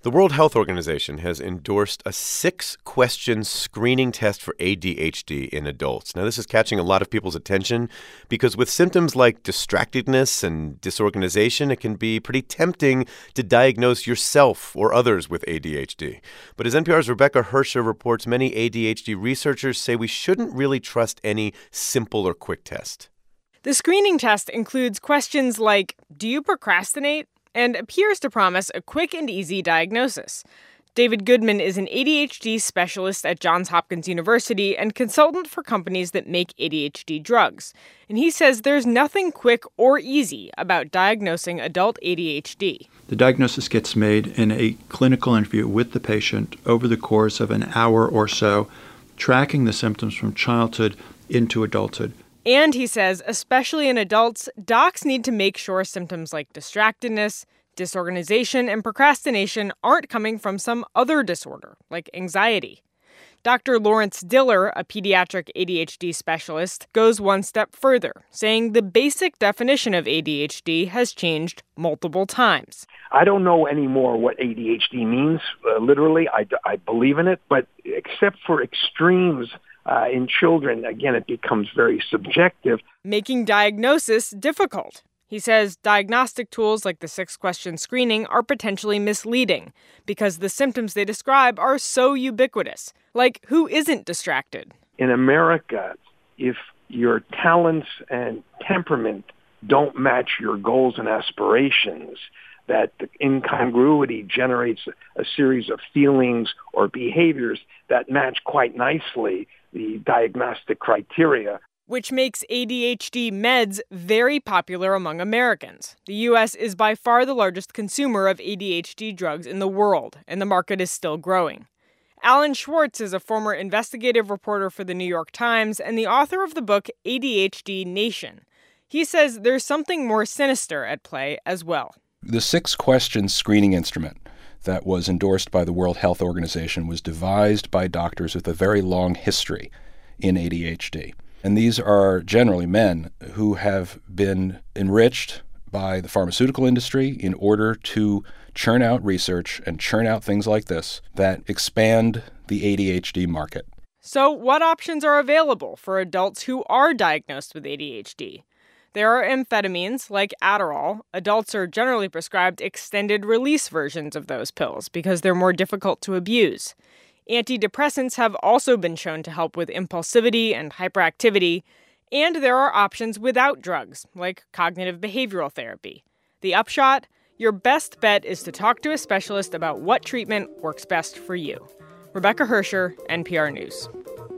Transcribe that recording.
The World Health Organization has endorsed a 6-question screening test for ADHD in adults. Now, this is catching a lot of people's attention because with symptoms like distractedness and disorganization, it can be pretty tempting to diagnose yourself or others with ADHD. But as NPR's Rebecca Hersher reports, many ADHD researchers say we shouldn't really trust any simple or quick test. The screening test includes questions like, do you procrastinate? And appears to promise a quick and easy diagnosis. David Goodman is an ADHD specialist at Johns Hopkins University and consultant for companies that make ADHD drugs. And he says there's nothing quick or easy about diagnosing adult ADHD. The diagnosis gets made in a clinical interview with the patient over the course of an hour or so, tracking the symptoms from childhood into adulthood. And he says, especially in adults, docs need to make sure symptoms like distractedness, disorganization, and procrastination aren't coming from some other disorder, like anxiety. Dr. Lawrence Diller, a pediatric ADHD specialist, goes one step further, saying the basic definition of ADHD has changed multiple times. I don't know anymore what ADHD means, literally. I believe in it, but except for extremes, in children, again, it becomes very subjective. Making diagnosis difficult. He says diagnostic tools like the 6-question screening are potentially misleading because the symptoms they describe are so ubiquitous. Like, who isn't distracted? In America, if your talents and temperament don't match your goals and aspirations, that the incongruity generates a series of feelings or behaviors that match quite nicely the diagnostic criteria. Which makes ADHD meds very popular among Americans. The U.S. is by far the largest consumer of ADHD drugs in the world, and the market is still growing. Alan Schwartz is a former investigative reporter for the New York Times and the author of the book ADHD Nation. He says there's something more sinister at play as well. The 6-question screening instrument that was endorsed by the World Health Organization was devised by doctors with a very long history in ADHD. And these are generally men who have been enriched by the pharmaceutical industry in order to churn out research and churn out things like this that expand the ADHD market. So what options are available for adults who are diagnosed with ADHD? There are amphetamines, like Adderall. Adults are generally prescribed extended-release versions of those pills because they're more difficult to abuse. Antidepressants have also been shown to help with impulsivity and hyperactivity. And there are options without drugs, like cognitive behavioral therapy. The upshot? Your best bet is to talk to a specialist about what treatment works best for you. Rebecca Hersher, NPR News.